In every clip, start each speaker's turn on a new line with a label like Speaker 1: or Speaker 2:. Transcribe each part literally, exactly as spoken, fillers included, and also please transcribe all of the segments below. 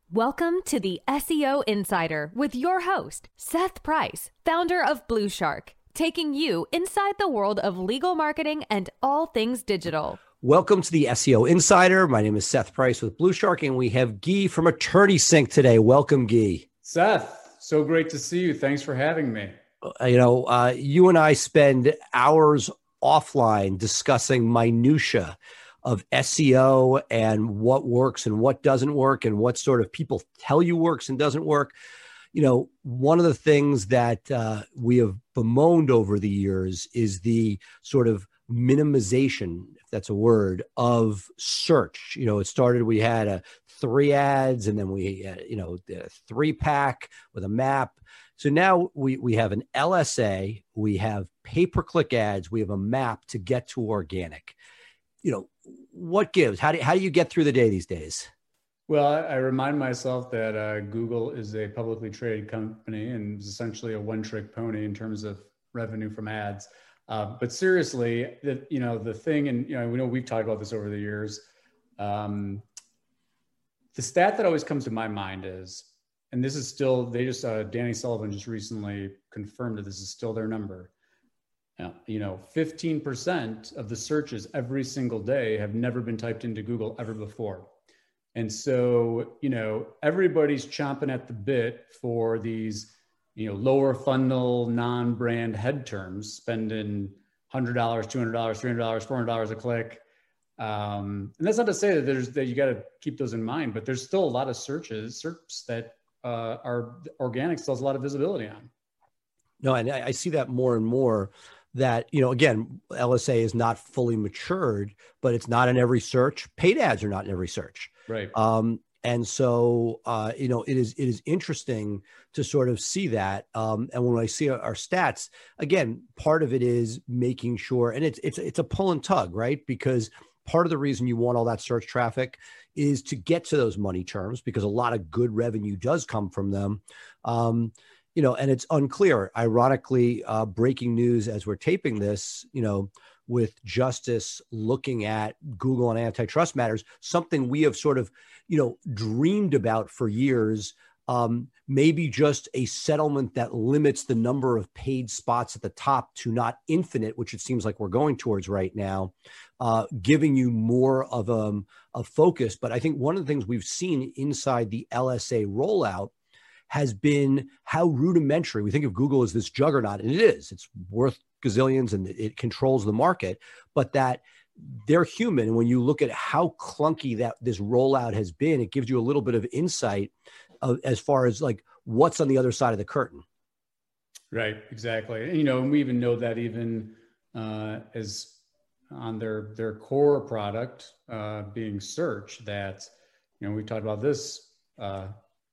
Speaker 1: Welcome to the S E O Insider with your host, Seth Price, founder of Blue Shark, taking you inside the world of legal marketing and all things digital.
Speaker 2: Welcome to the S E O Insider. My name is Seth Price with Blue Shark, and we have Guy from Attorney Sync today. Welcome, Guy.
Speaker 3: Seth, so great to see you. Thanks for having me.
Speaker 2: You know, uh, you and I spend hours offline discussing minutia of S E O and what works and what doesn't work and what sort of people tell you works and doesn't work. You know, one of the things that uh, we have bemoaned over the years is the sort of minimization, if that's a word, of search. You know, it started, we had a three ads and then we, uh, you know, the three pack with a map. So now we, we have an L S A, we have pay-per-click ads, we have a map to get to organic. You know, what gives? How do, how do you get through the day these days?
Speaker 3: Well, I, I remind myself that uh, Google is a publicly traded company and is essentially a one-trick pony in terms of revenue from ads. Uh, but seriously, the, you know, the thing, and you know, we know we've talked about this over the years. Um, the stat that always comes to my mind is, and this is still, they just, uh, Danny Sullivan just recently confirmed that this is still their number. You know, fifteen percent of the searches every single day have never been typed into Google ever before. And so, you know, everybody's chomping at the bit for these, you know, lower funnel, non-brand head terms, spending one hundred dollars, two hundred dollars, three hundred dollars, four hundred dollars a click. Um, and that's not to say that there's, that you got to keep those in mind, but there's still a lot of searches, S E R Ps that uh, are organic, still has a lot of visibility on.
Speaker 2: No, and I, I see that more and more. That, you know, again, L S A is not fully matured, but it's not in every search. Paid ads are not in every search.
Speaker 3: Right.
Speaker 2: Um, and so, uh, you know, it is it is interesting to sort of see that. Um, and when I see our, our stats, again, part of it is making sure, and it's it's it's a pull and tug, right? Because part of the reason you want all that search traffic is to get to those money terms, because a lot of good revenue does come from them. Um, You know, and it's unclear. Ironically, uh, breaking news as we're taping this, you know, with Justice looking at Google and antitrust matters, something we have sort of, you know, dreamed about for years, um, maybe just a settlement that limits the number of paid spots at the top to not infinite, which it seems like we're going towards right now, uh, giving you more of um, a focus. But I think one of the things we've seen inside the L S A rollout has been how rudimentary. We think of Google as this juggernaut, and it is. It's worth gazillions and it controls the market, but that they're human. And when you look at how clunky that this rollout has been, it gives you a little bit of insight of, as far as like what's on the other side of the curtain.
Speaker 3: Right, exactly. And, you know, and we even know that even uh, as on their their core product uh, being search, that, you know, we talked about this uh,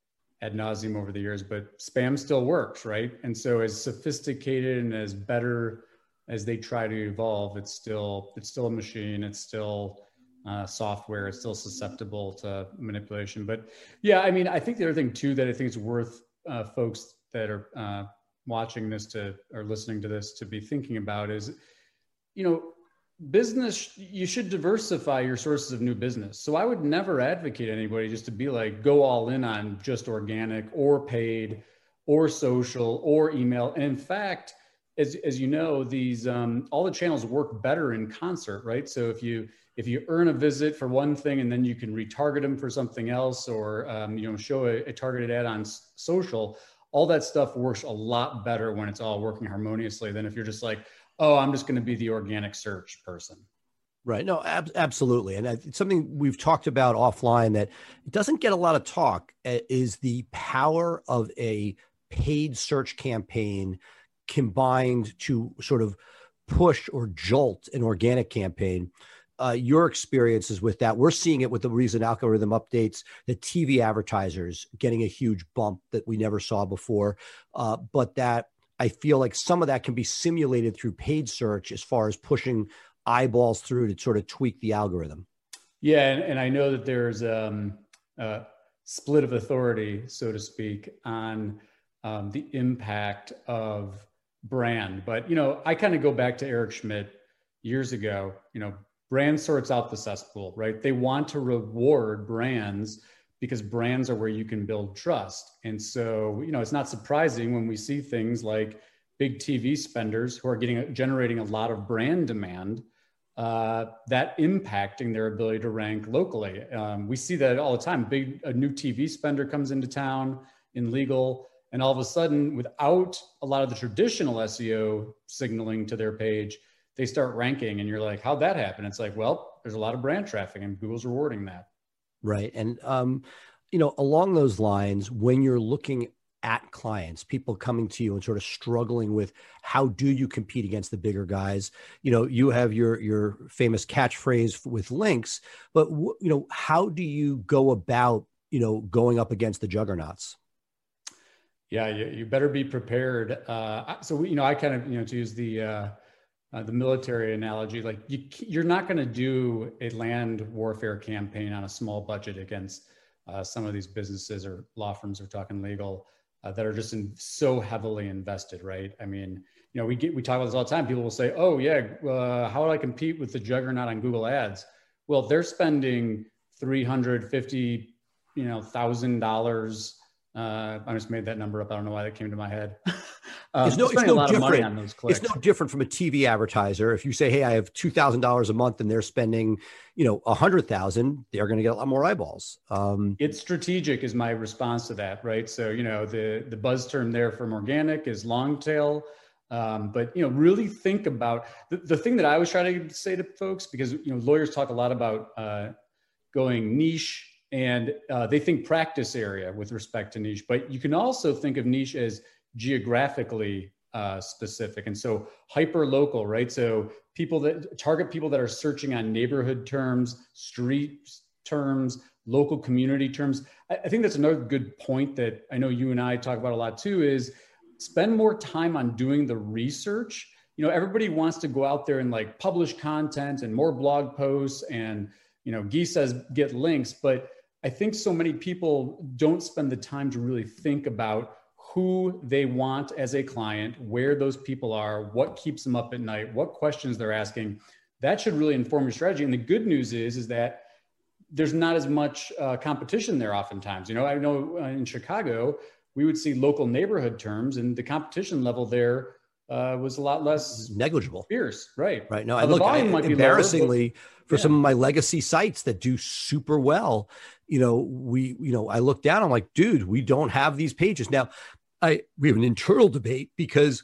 Speaker 3: ad nauseum over the years, but spam still works, right? And so as sophisticated and as better as they try to evolve, it's still, it's still a machine. It's still uh, software. It's still susceptible to manipulation. But yeah, I mean, I think the other thing too, that I think is worth uh, folks that are uh, watching this to, or listening to this to be thinking about is, you know, business, you should diversify your sources of new business. So I would never advocate anybody just to be like, go all in on just organic or paid or social or email. And in fact, as, as you know, these, um, all the channels work better in concert, right? So if you, if you earn a visit for one thing and then you can retarget them for something else, or, um, you know, show a, a targeted ad on s- social, all that stuff works a lot better when it's all working harmoniously than if you're just like, oh, I'm just going to be the organic search person.
Speaker 2: Right. No, ab- absolutely. And it's something we've talked about offline that doesn't get a lot of talk uh, is the power of a paid search campaign combined to sort of push or jolt an organic campaign. Uh, your experiences with that, we're seeing it with the recent algorithm updates, the T V advertisers getting a huge bump that we never saw before, uh, but that I feel like some of that can be simulated through paid search as far as pushing eyeballs through to sort of tweak the algorithm.
Speaker 3: Yeah. And, and I know that there's um, a split of authority, so to speak, on um, the impact of brand. But, you know, I kind of go back to Eric Schmidt years ago. You know, brand sorts out the cesspool, right? They want to reward brands because brands are where you can build trust. And so, you know, it's not surprising when we see things like big T V spenders who are getting generating a lot of brand demand, uh, that impacting their ability to rank locally. Um, we see that all the time. Big a new T V spender comes into town in legal, and all of a sudden, without a lot of the traditional S E O signaling to their page, they start ranking, and you're like, how'd that happen? It's like, well, there's a lot of brand traffic, and Google's rewarding that.
Speaker 2: Right. And, um, you know, along those lines, when you're looking at clients, people coming to you and sort of struggling with how do you compete against the bigger guys, you know, you have your, your famous catchphrase with links, but, w- you know, how do you go about, you know, going up against the juggernauts?
Speaker 3: Yeah, you, you better be prepared. Uh, so, you know, I kind of, you know, to use the, uh, Uh, the military analogy, like you, you're not going to do a land warfare campaign on a small budget against uh, some of these businesses or law firms, we're talking legal, uh, that are just in, so heavily invested, right? I mean, you know, we get we talk about this all the time. People will say, "Oh yeah, uh, how do I compete with the juggernaut on Google Ads?" Well, they're spending three hundred fifty, you know, thousand dollars. Uh, I just made that number up. I don't know why that came to my head. Um,
Speaker 2: it's no, it's no different.
Speaker 3: It's
Speaker 2: no different from a T V advertiser. If you say, "Hey, I have two thousand dollars a month," and they're spending, you know, a hundred thousand, they're going to get a lot more eyeballs. Um,
Speaker 3: it's strategic, is my response to that, right? So, you know, the the buzz term there from organic is long tail, um, but you know, really think about the, the thing that I always try to say to folks, because you know, lawyers talk a lot about uh, going niche, and uh, they think practice area with respect to niche, but you can also think of niche as geographically uh, specific. And so hyper local, right? So people that target people that are searching on neighborhood terms, street terms, local community terms. I, I think that's another good point that I know you and I talk about a lot too, is spend more time on doing the research. You know, everybody wants to go out there and like publish content and more blog posts and, you know, Guy says get links, but I think so many people don't spend the time to really think about who they want as a client, where those people are, what keeps them up at night, what questions they're asking. That should really inform your strategy. And the good news is, is that there's not as much uh, competition there oftentimes. You know, I know uh, in Chicago, we would see local neighborhood terms, and the competition level there uh, was a lot less
Speaker 2: negligible.
Speaker 3: Fierce, right?
Speaker 2: Right. No, I look, I, embarrassingly,
Speaker 3: lower, but,
Speaker 2: for
Speaker 3: yeah.
Speaker 2: some of my legacy sites that do super well, you know, we, you know, I look down, I'm like, dude, we don't have these pages. Now, I, we have an internal debate, because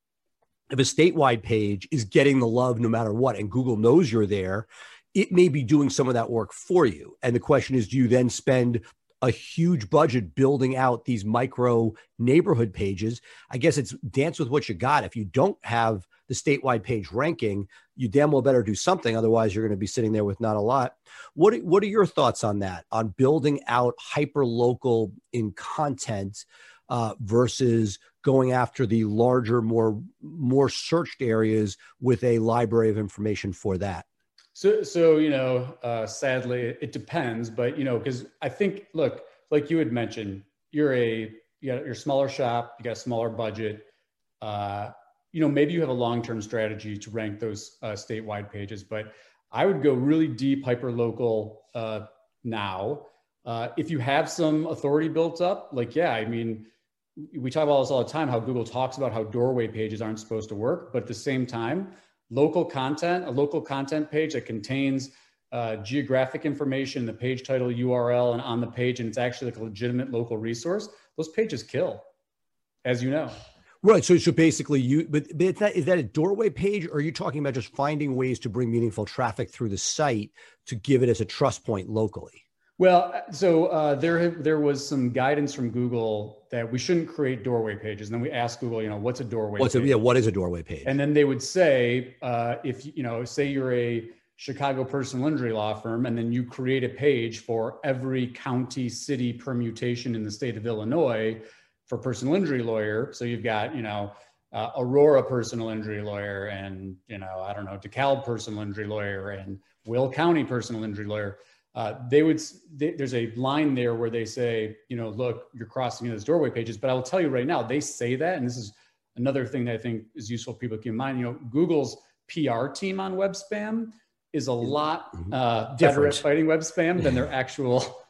Speaker 2: if a statewide page is getting the love no matter what, and Google knows you're there, it may be doing some of that work for you. And the question is, do you then spend a huge budget building out these micro neighborhood pages? I guess it's dance with what you got. If you don't have the statewide page ranking, you damn well better do something. Otherwise, you're going to be sitting there with not a lot. What, what are your thoughts on that, on building out hyper local in content uh, versus going after the larger, more, more searched areas with a library of information for that?
Speaker 3: So, so you know, uh, sadly, it depends. But you know, because I think, look, like you had mentioned, you're a you got your smaller shop, you got a smaller budget. Uh, you know, maybe you have a long-term strategy to rank those uh, statewide pages. But I would go really deep, hyper local uh, now. Uh, if you have some authority built up, like yeah, I mean, we talk about this all the time. How Google talks about how doorway pages aren't supposed to work, but at the same time, local content, a local content page that contains uh, geographic information, the page title, U R L, and on the page, and it's actually like a legitimate local resource, those pages kill, as you know.
Speaker 2: Right. So, so basically you, but, but it's not, is that a doorway page, or are you talking about just finding ways to bring meaningful traffic through the site to give it as a trust point locally?
Speaker 3: Well, so uh, there there was some guidance from Google that we shouldn't create doorway pages. And then we asked Google, you know, what's a doorway
Speaker 2: what's
Speaker 3: page?
Speaker 2: A, yeah, what is a doorway page?
Speaker 3: And then they would say, uh, if, you know, say you're a Chicago personal injury law firm, and then you create a page for every county, city permutation in the state of Illinois for personal injury lawyer. So you've got, you know, uh, Aurora personal injury lawyer, and, you know, I don't know, DeKalb personal injury lawyer, and Will County personal injury lawyer. Uh, they would, they, there's a line there where they say, you know, look, you're crossing into those doorway pages. But I will tell you right now, they say that, and this is another thing that I think is useful for people to keep in mind. You know, Google's P R team on web spam is a lot uh, better at fighting web spam than their actual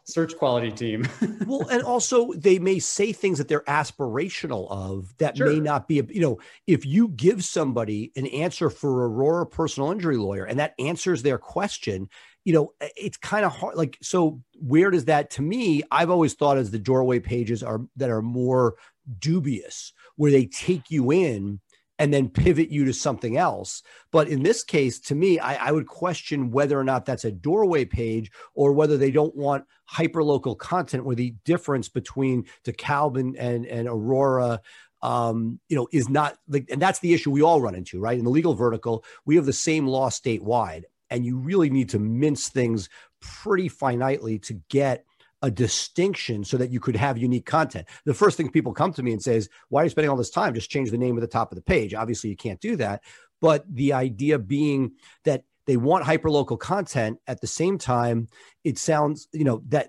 Speaker 3: search quality team.
Speaker 2: Well, and also they may say things that they're aspirational of that
Speaker 3: Sure.
Speaker 2: may not be, a, you know, if you give somebody an answer for Aurora personal injury lawyer and that answers their question, you know, it's kind of hard. Like, so where does that, to me, I've always thought as the doorway pages are that are more dubious, where they take you in and then pivot you to something else. But in this case, to me, I, I would question whether or not that's a doorway page or whether they don't want hyperlocal content where the difference between DeKalb and, and, and Aurora, um, you know, is not like, and that's the issue we all run into, right? In the legal vertical, we have the same law statewide, and you really need to mince things pretty finitely to get a distinction so that you could have unique content. The first thing people come to me and say is, why are you spending all this time? Just change the name at the top of the page. Obviously you can't do that. But the idea being that they want hyperlocal content at the same time, it sounds, you know, that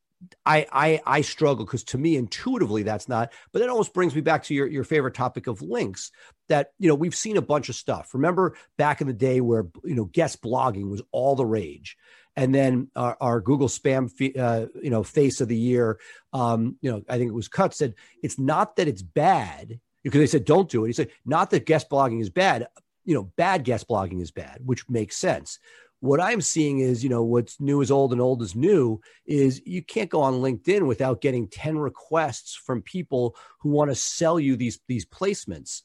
Speaker 2: I, I, I struggle because to me, intuitively, that's not, but that almost brings me back to your, your favorite topic of links that, you know, we've seen a bunch of stuff. Remember back in the day where, you know, guest blogging was all the rage. And then our, our Google spam, uh, you know, face of the year, um, you know, I think it was Cut said, it's not that it's bad because they said, don't do it. He said, not that guest blogging is bad, you know, bad guest blogging is bad, which makes sense. What I'm seeing is, you know, what's new is old and old is new is you can't go on LinkedIn without getting ten requests from people who want to sell you these, these placements.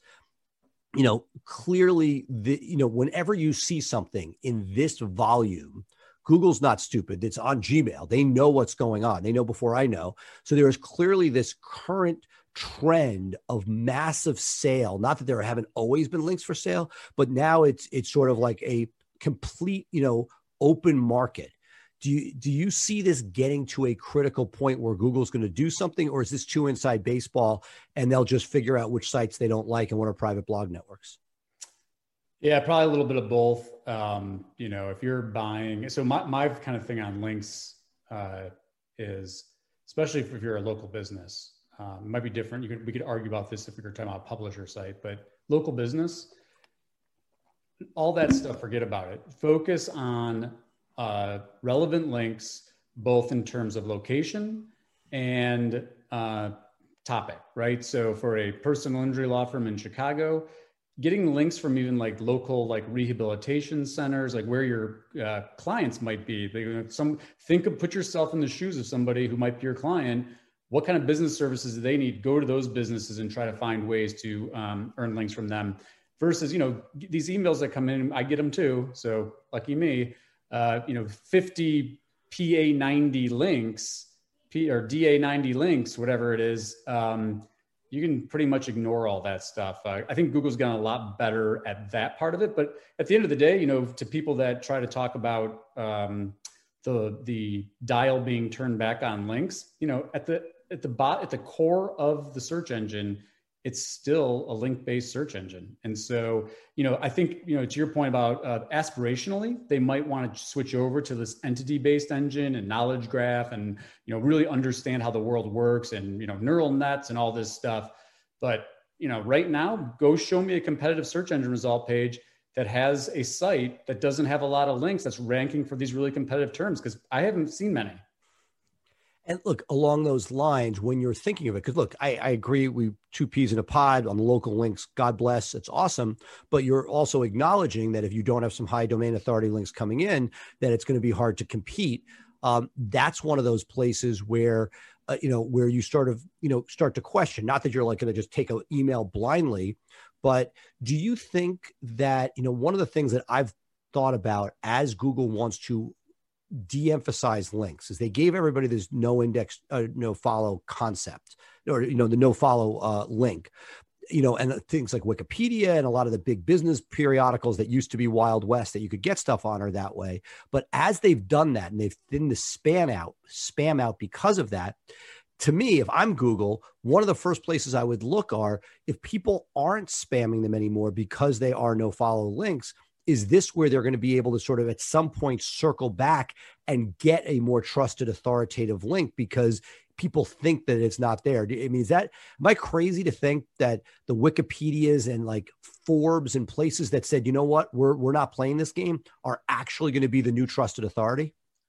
Speaker 2: You know, clearly the, you know, whenever you see something in this volume, Google's not stupid. It's on Gmail. They know what's going on. They know before I know. So there is clearly this current trend of massive sale. Not that there haven't always been links for sale, but now it's it's sort of like a complete, you know, open market. Do you do you see this getting to a critical point where Google's going to do something, or is this too inside baseball and they'll just figure out which sites they don't like and what are private blog networks?
Speaker 3: Yeah, probably a little bit of both. Um, you know, if you're buying, so my, my kind of thing on links uh, is, especially if you're a local business, um, it might be different. You could, we could argue about this if we were talking about a publisher site, but local business, all that stuff, forget about it. Focus on uh, relevant links, both in terms of location and uh, topic, right? So for a personal injury law firm in Chicago, getting links from even like local, like rehabilitation centers, like where your uh, clients might be. They, some think of, put yourself in the shoes of somebody who might be your client. What kind of business services do they need? Go to those businesses and try to find ways to um, earn links from them. Versus, you know, these emails that come in, I get them too. So lucky me, uh, you know, fifty P A ninety links, P or D A ninety links, whatever it is. Um, you can pretty much ignore all that stuff. Uh, I think Google's gotten a lot better at that part of it. But at the end of the day, you know, to people that try to talk about um, the the dial being turned back on links, you know, at the at the bot at the core of the search engine, it's still a link-based search engine. And so, you know, I think, you know, to your point about uh, aspirationally, they might want to switch over to this entity-based engine and knowledge graph and, you know, really understand how the world works and, you know, neural nets and all this stuff. But, you know, right now, go show me a competitive search engine result page that has a site that doesn't have a lot of links that's ranking for these really competitive terms, because I haven't seen many.
Speaker 2: And look, along those lines, when you're thinking of it, because look, I, I agree, we two peas in a pod on the local links, God bless, it's awesome. But you're also acknowledging that if you don't have some high domain authority links coming in, that it's going to be hard to compete. Um, that's one of those places where, uh, you know, where you sort of, you know, start to question, not that you're like going to just take an email blindly, but do you think that, you know, one of the things that I've thought about as Google wants to de-emphasize links is they gave everybody this no index, uh, no follow concept, or, you know, the no follow uh, link, you know, and things like Wikipedia and a lot of the big business periodicals that used to be Wild West that you could get stuff on are that way. But as they've done that and they've thinned the spam out, spam out because of that, to me, if I'm Google, one of the first places I would look are if people aren't spamming them anymore because they are no follow links, is this where they're going to be able to sort of at some point circle back and get a more trusted authoritative link because people think that it's not there? I mean, is that, am I crazy to think that the Wikipedias and like Forbes and places that said, you know what, we're, we're not playing this game are actually going to be the new trusted authority?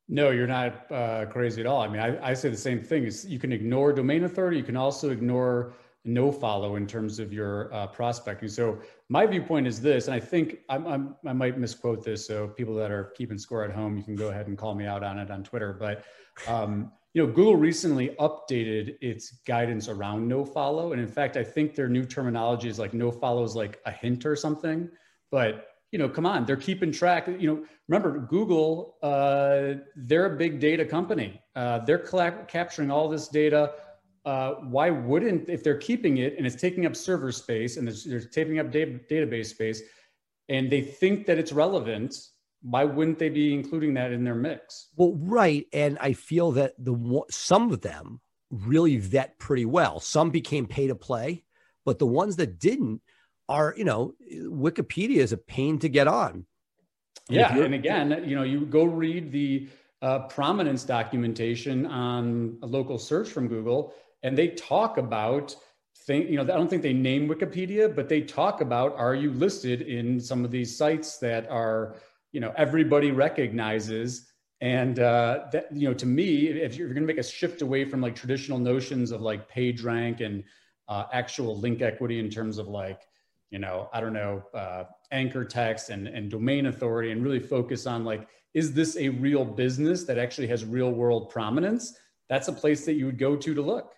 Speaker 3: No, you're not uh, crazy at all. I mean, I, I say the same thing. Is you can ignore domain authority. You can also ignore no follow in terms of your uh, prospecting. So my viewpoint is this, and I think I'm, I'm, I might misquote this. So people that are keeping score at home, you can go ahead and call me out on it on Twitter. But um, you know, Google recently updated its guidance around no follow, and in fact, I think their new terminology is like no follow is like a hint or something. But you know, come on, they're keeping track. You know, remember Google, uh, they're a big data company. Uh, they're collect- capturing all this data. Uh, why wouldn't, if they're keeping it and it's taking up server space and they're taking up data, database space and they think that it's relevant, why wouldn't they be including that in their mix?
Speaker 2: Well, right. And I feel that the some of them really vet pretty well. Some became pay to play, but the ones that didn't are, you know, Wikipedia is a pain to get on.
Speaker 3: Yeah. And again, you know, you go read the uh, prominence documentation on a local search from Google, and they talk about things, you know, I don't think they name Wikipedia, but they talk about, are you listed in some of these sites that are, you know, everybody recognizes. And uh, that, you know, to me, if you're going to make a shift away from like traditional notions of like page rank and uh, actual link equity in terms of like, you know, I don't know, uh, anchor text and, and domain authority, and really focus on like, is this a real business that actually has real world prominence? That's a place that you would go to to look.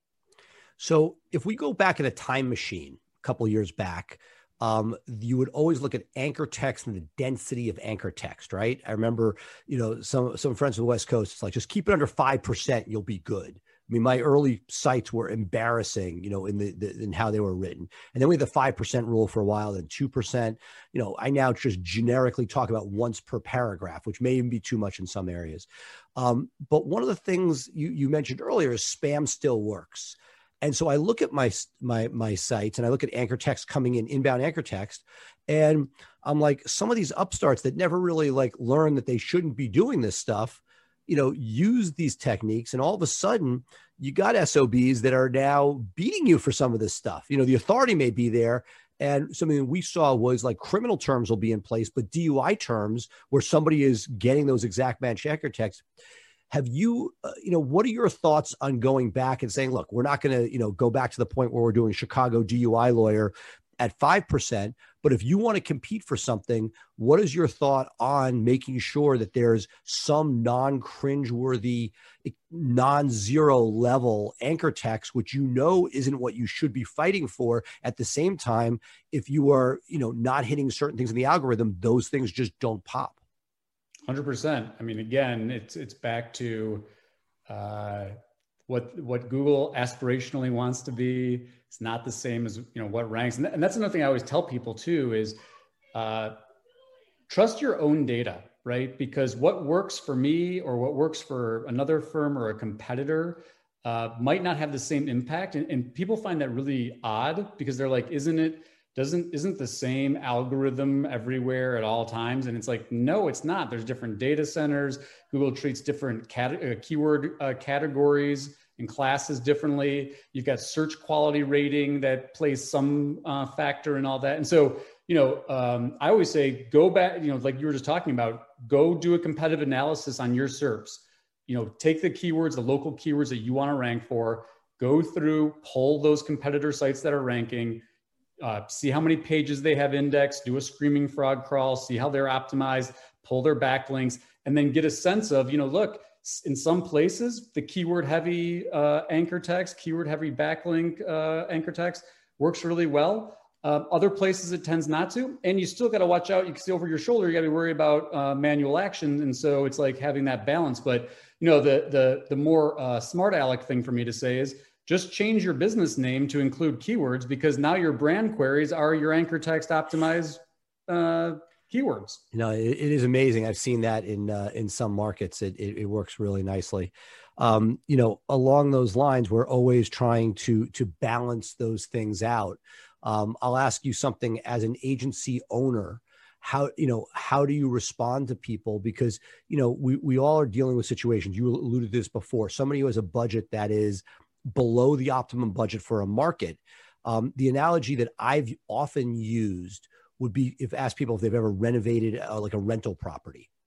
Speaker 2: So if we go back in a time machine a couple of years back, um, you would always look at anchor text and the density of anchor text, right? I remember, you know, some, some friends on the West Coast, it's like, just keep it under five percent, you'll be good. I mean, my early sites were embarrassing, you know, in the, the in how they were written. And then we had the five percent rule for a while, then two percent. You know, I now just generically talk about once per paragraph, which may even be too much in some areas. Um, but one of the things you, you mentioned earlier is spam still works. And so I look at my, my, my sites and I look at anchor text coming in, inbound anchor text. And I'm like, some of these upstarts that never really like learn that they shouldn't be doing this stuff, you know, use these techniques, and all of a sudden you got S O Bs that are now beating you for some of this stuff. You know, the authority may be there. And something we saw was like criminal terms will be in place, but D U I terms where somebody is getting those exact match anchor texts. Have you, uh, you know, what are your thoughts on going back and saying, look, we're not going to, you know, go back to the point where we're doing Chicago D U I lawyer at five percent, but if you want to compete for something, what is your thought on making sure that there's some non-cringeworthy, non-zero level anchor text, which you know isn't what you should be fighting for? At the same time, if you are, you know, not hitting certain things in the algorithm, those things just don't pop.
Speaker 3: one hundred percent. I mean, again, it's it's back to uh, what what Google aspirationally wants to be. It's not the same as, you know, what ranks. And, th- and that's another thing I always tell people too is uh, trust your own data, right? Because what works for me or what works for another firm or a competitor uh, might not have the same impact. And, and people find that really odd because they're like, isn't it, doesn't, isn't the same algorithm everywhere at all times? And it's like, no, it's not. There's different data centers. Google treats different cat- uh, keyword uh, categories and classes differently. You've got search quality rating that plays some uh, factor in all that. And so, you know, um, I always say, go back, you know, like you were just talking about, go do a competitive analysis on your S E R Ps. You know, take the keywords, the local keywords that you want to rank for, go through, pull those competitor sites that are ranking, uh, see how many pages they have indexed, do a screaming frog crawl, see how they're optimized, pull their backlinks, and then get a sense of, you know, look, in some places, the keyword heavy uh, anchor text, keyword heavy backlink uh, anchor text works really well. Uh, other places it tends not to, and you still got to watch out. You can see over your shoulder, you got to be worried about uh, manual action. And so it's like having that balance. But, you know, the, the, the more uh, smart aleck thing for me to say is just change your business name to include keywords, because now your brand queries are your anchor text optimized uh, keywords.
Speaker 2: You know, it, it is amazing. I've seen that in uh, in some markets. It, it it works really nicely. Um, you know, along those lines, we're always trying to to balance those things out. Um, I'll ask you something as an agency owner. How, you know, how do you respond to people? Because, you know, we we all are dealing with situations. You alluded to this before. Somebody who has a budget that is below the optimum budget for a market. Um, the analogy that I've often used would be if ask people if they've ever renovated uh, like a rental property.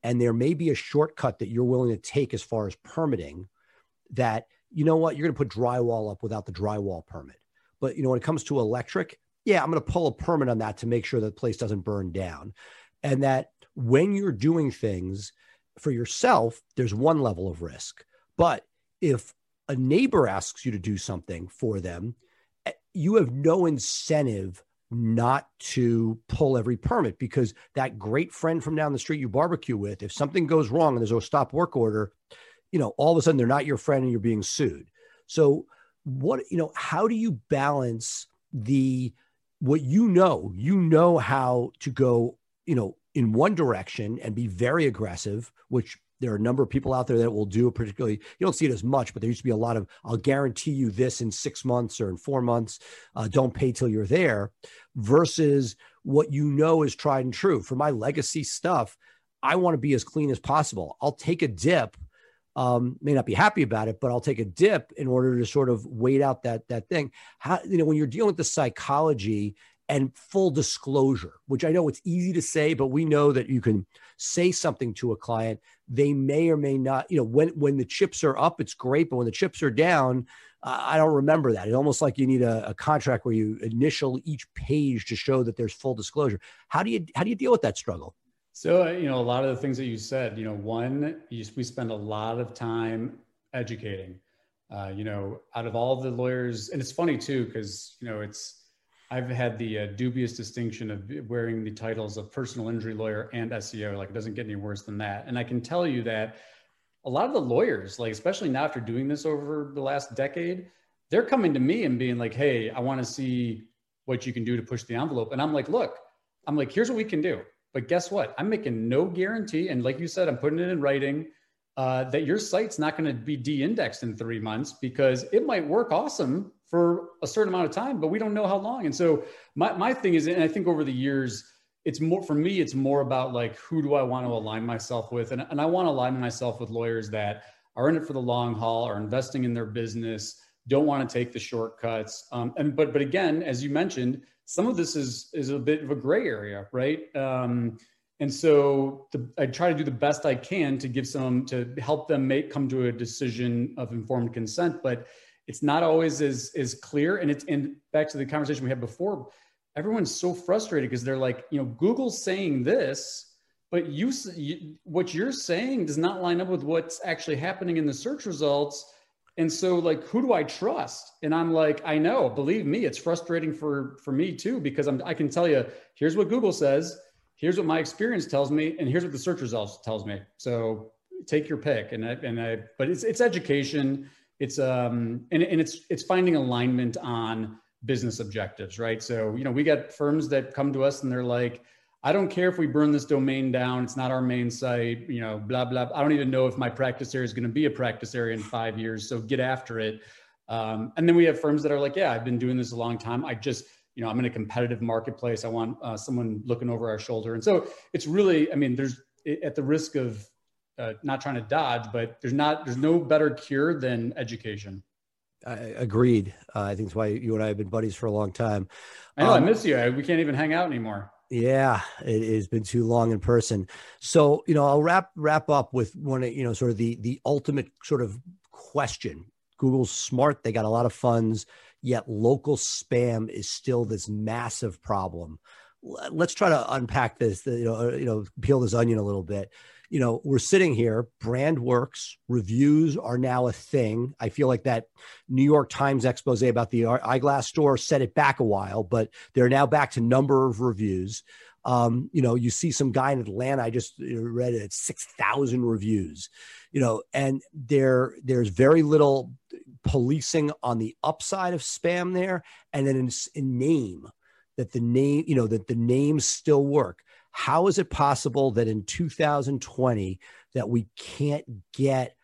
Speaker 2: and there may be a shortcut that you're willing to take as far as permitting that, you know what, you're going to put drywall up without the drywall permit. But, you know, when it comes to electric, yeah, I'm going to pull a permit on that to make sure that the place doesn't burn down. And that when you're doing things for yourself, there's one level of risk. But if a neighbor asks you to do something for them, you have no incentive not to pull every permit, because that great friend from down the street you barbecue with, if something goes wrong and there's a stop work order, you know, all of a sudden they're not your friend and you're being sued. So what, you know, how do you balance the, what you know, you know how to go, you know, in one direction and be very aggressive, which there are a number of people out there that will do, particularly, you don't see it as much, but there used to be a lot of, I'll guarantee you this in six months or in four months, uh, don't pay till you're there, versus what you know is tried and true. For my legacy stuff, I want to be as clean as possible. I'll take a dip, um, may not be happy about it, but I'll take a dip in order to sort of wait out that, that thing. How, you know, when you're dealing with the psychology and full disclosure, which I know it's easy to say, but we know that you can say something to a client. They may or may not, you know, when, when the chips are up, it's great. But when the chips are down, uh, I don't remember that. It's almost like you need a, a contract where you initial each page to show that there's full disclosure. How do you, how do you deal with that struggle?
Speaker 3: So, you know, a lot of the things that you said, you know, one, you, we spend a lot of time educating, uh, you know, out of all the lawyers. And it's funny too, because, you know, it's, I've had the uh, dubious distinction of wearing the titles of personal injury lawyer and S E O. Like, it doesn't get any worse than that. And I can tell you that a lot of the lawyers, like, especially now after doing this over the last decade, they're coming to me and being like, hey, I want to see what you can do to push the envelope. And I'm like, look, I'm like, here's what we can do. But guess what? I'm making no guarantee. And like you said, I'm putting it in writing uh, that your site's not going to be de-indexed in three months because it might work awesome for a certain amount of time, but we don't know how long. And so my, my thing is, and I think over the years, it's more, for me, it's more about like, who do I want to align myself with? And, and I want to align myself with lawyers that are in it for the long haul, are investing in their business, don't want to take the shortcuts. Um, and, but, but again, as you mentioned, some of this is, is a bit of a gray area, right? Um, and so the, I try to do the best I can to give some, to help them make, come to a decision of informed consent, but it's not always as, as clear. And it's, and back to the conversation we had before, everyone's so frustrated because they're like, you know, Google's saying this, but you, you, what you're saying does not line up with what's actually happening in the search results. And so like, who do I trust? And I'm like, I know, believe me, it's frustrating for, for me too, because I'm, I can tell you, here's what Google says, here's what my experience tells me, and here's what the search results tells me. So take your pick. And I, and I, but it's, it's education. It's, um, and, and it's, it's finding alignment on business objectives, right? So, you know, we got firms that come to us and they're like, I don't care if we burn this domain down. It's not our main site, you know, blah, blah. I don't even know if my practice area is going to be a practice area in five years. So get after it. Um, and then we have firms that are like, yeah, I've been doing this a long time. I just, you know, I'm in a competitive marketplace. I want uh, someone looking over our shoulder. And so it's really, I mean, there's at the risk of uh, not trying to dodge, but there's not, there's no better cure than education.
Speaker 2: I agreed. Uh, I think that's why you and I have been buddies for a long time.
Speaker 3: I know, um, I miss you. I, we can't even hang out anymore.
Speaker 2: Yeah, it has been too long in person. So, you know, I'll wrap wrap up with one, you know, sort of the the ultimate sort of question. Google's smart. They got a lot of funds, yet local spam is still this massive problem. Let's try to unpack this, you know, you know, peel this onion a little bit. You know, we're sitting here, brand works, reviews are now a thing. I feel like that New York Times expose about the eyeglass store set it back a while, but they're now back to number of reviews. Um, you know, you see some guy in Atlanta, I just read it, six thousand reviews, you know, and there, there's very little policing on the upside of spam there. And then in, in name, that the name, you know, that the names still work. How is it possible that in two thousand twenty that we can't get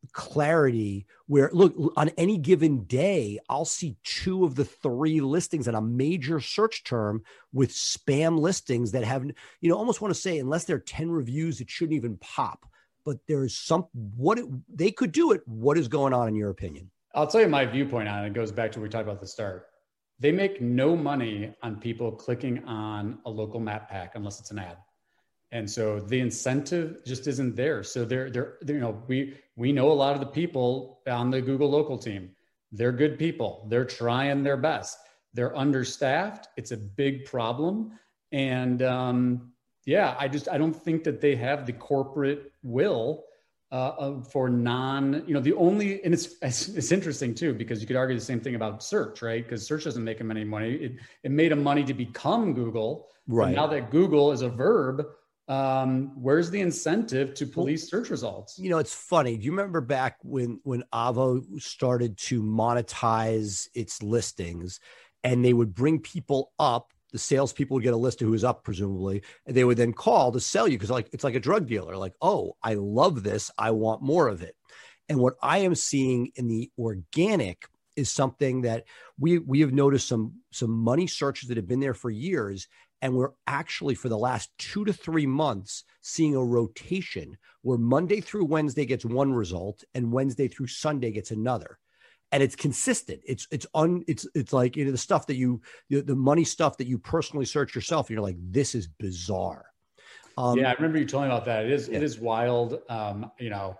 Speaker 2: clarity where, look, on any given day, I'll see two of the three listings on a major search term with spam listings that have, you know, almost want to say, unless there are ten reviews, it shouldn't even pop. But there's some, what it, they could do it. What is going on in your opinion?
Speaker 3: I'll tell you my viewpoint on it. It goes back to what we talked about at the start. They make no money on people clicking on a local map pack unless it's an ad. And so the incentive just isn't there. So they're, they're, they're, you know, we, we know a lot of the people on the Google local team. They're good people. They're trying their best. They're understaffed. It's a big problem. And um, yeah, I just, I don't think that they have the corporate will uh, for non, you know, the only, and it's, it's, it's interesting too, because you could argue the same thing about search, right? Because search doesn't make them any money. It, it made them money to become Google. Right. Now that Google is a verb, um, where's the incentive to police search results?
Speaker 2: You know, it's funny. Do you remember back when, when Avvo started to monetize its listings and they would bring people up? The salespeople would get a list of who was up, presumably, and they would then call to sell you because, like, it's like a drug dealer. Like, oh, I love this. I want more of it. And what I am seeing in the organic is something that we we have noticed some some money searches that have been there for years, and we're actually for the last two to three months seeing a rotation where Monday through Wednesday gets one result and Wednesday through Sunday gets another. And it's consistent. It's it's un it's it's like, you know, the stuff that you the, the money stuff that you personally search yourself. And you're like, this is bizarre.
Speaker 3: Um, yeah, I remember you telling me about that. It is yeah. it is wild. Um, you know,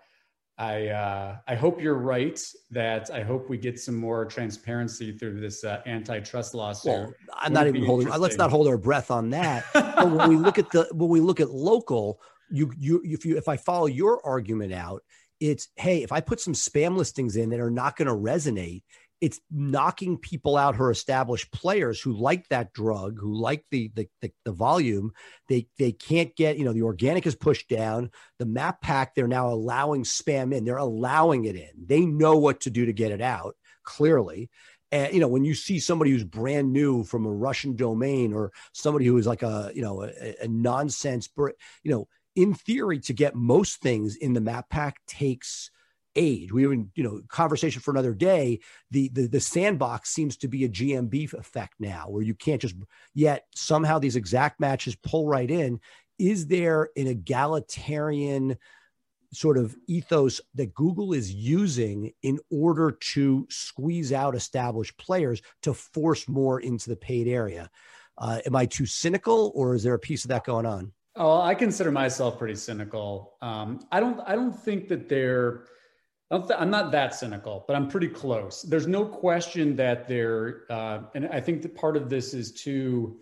Speaker 3: I uh, I hope you're right. That I hope we get some more transparency through this uh, antitrust lawsuit. Well,
Speaker 2: I'm not even holding. Let's not hold our breath on that. But when we look at the when we look at local, you you if you if I follow your argument out. It's, hey, if I put some spam listings in that are not going to resonate, it's knocking people out who are established players who like that drug, who like the, the the the volume. They they can't get, you know, the organic is pushed down. The map pack, they're now allowing spam in. They're allowing it in. They know what to do to get it out, clearly. And, you know, when you see somebody who's brand new from a Russian domain or somebody who is like a, you know, a, a nonsense, you know, in theory, to get most things in the map pack takes age. We even, you know, conversation for another day. The, the the sandbox seems to be a G M B effect now, where you can't just, yet somehow these exact matches pull right in. Is there an egalitarian sort of ethos that Google is using in order to squeeze out established players to force more into the paid area? Uh, am I too cynical, or is there a piece of that going on?
Speaker 3: Oh, I consider myself pretty cynical. Um, I don't. I don't think that they're. I don't th- I'm not that cynical, but I'm pretty close. There's no question that they're, uh, and I think that part of this is too.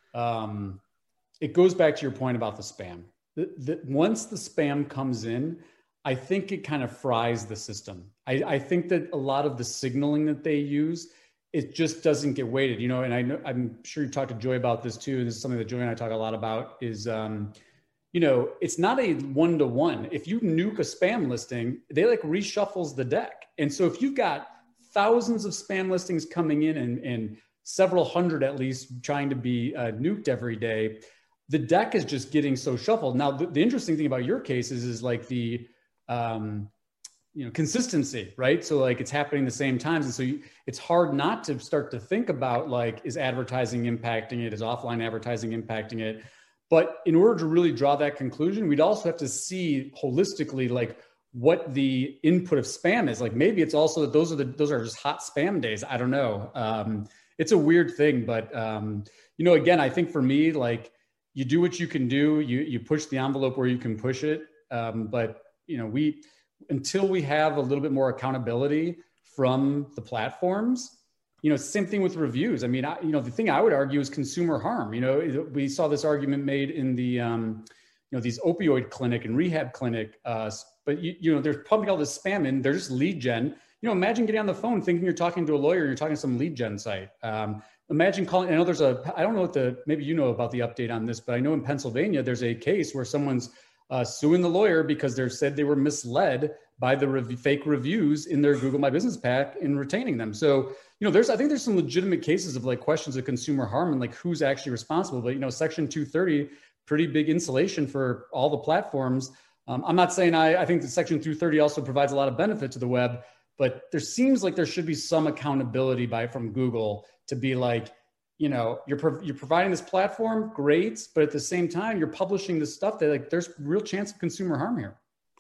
Speaker 3: Um, it goes back to your point about the spam. The, the, once the spam comes in, I think it kind of fries the system. I, I think that a lot of the signaling that they use, it just doesn't get weighted, you know, and I know, I'm sure you talked to Joy about this too. This is something that Joy and I talk a lot about is, um, you know, it's not a one-to-one. If you nuke a spam listing, they like reshuffles the deck. And so if you've got thousands of spam listings coming in and, and several hundred at least trying to be uh, nuked every day, the deck is just getting so shuffled. Now, the, the interesting thing about your case is, is like the, um, you know, consistency, right? So like it's happening the same times. And so you, it's hard not to start to think about like, is advertising impacting it? Is offline advertising impacting it? But in order to really draw that conclusion, we'd also have to see holistically, like what the input of spam is. Like maybe it's also that those are the, those are just hot spam days. I don't know. Um, it's a weird thing, but um, you know, again, I think for me, like you do what you can do, you, you push the envelope where you can push it. Um, but you know, we, until we have a little bit more accountability from the platforms, you know, same thing with reviews. I mean, I, you know, the thing I would argue is consumer harm. You know, we saw this argument made in the, um, you know, these opioid clinic and rehab clinic. Uh, but, you, you know, there's pumping all this spam in. They're just lead gen. You know, imagine getting on the phone thinking you're talking to a lawyer and you're talking to some lead gen site. Um, imagine calling, I know there's a, I don't know what the, maybe you know about the update on this, but I know in Pennsylvania, there's a case where someone's Uh, suing the lawyer because they said they were misled by the rev- fake reviews in their Google My Business pack in retaining them. So, you know, there's, I think there's some legitimate cases of like questions of consumer harm and like who's actually responsible. But, you know, Section two thirty, pretty big insulation for all the platforms. Um, I'm not saying I, I think that Section two thirty also provides a lot of benefit to the web, but there seems like there should be some accountability by from Google to be like, you know, you're, prov- you're providing this platform, great, but at the same time, you're publishing this stuff that like, there's real chance of consumer harm here.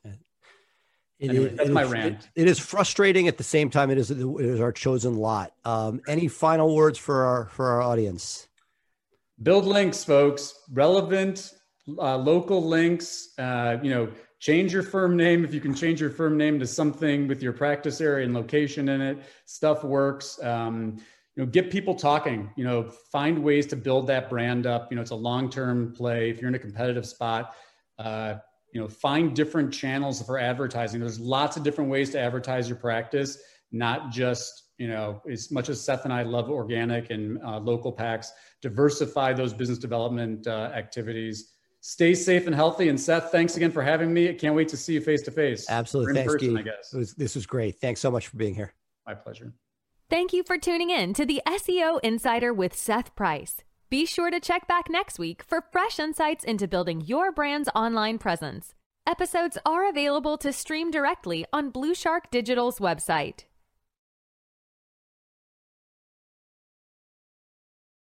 Speaker 2: It
Speaker 3: anyway,
Speaker 2: is,
Speaker 3: that's
Speaker 2: it
Speaker 3: my
Speaker 2: is,
Speaker 3: rant.
Speaker 2: It, it is frustrating at the same time. It is, it is our chosen lot. Um, any final words for our, for our audience?
Speaker 3: Build links, folks, relevant uh, local links, uh, you know, change your firm name. If you can change your firm name to something with your practice area and location in it, stuff works. Um, you know, get people talking, you know, find ways to build that brand up. You know, it's a long-term play. If you're in a competitive spot, uh, you know, find different channels for advertising. There's lots of different ways to advertise your practice, not just, you know, as much as Seth and I love organic and uh, local packs, diversify those business development uh, activities. Stay safe and healthy. And Seth, thanks again for having me. I can't wait to see you face to face.
Speaker 2: Absolutely.
Speaker 3: In
Speaker 2: Thanks,
Speaker 3: person,
Speaker 2: Guy.
Speaker 3: I guess.
Speaker 2: It was, this was great. Thanks so much for being here.
Speaker 3: My pleasure.
Speaker 1: Thank you for tuning in to the S E O Insider with Seth Price. Be sure to check back next week for fresh insights into building your brand's online presence. Episodes are available to stream directly on Blue Shark Digital's website.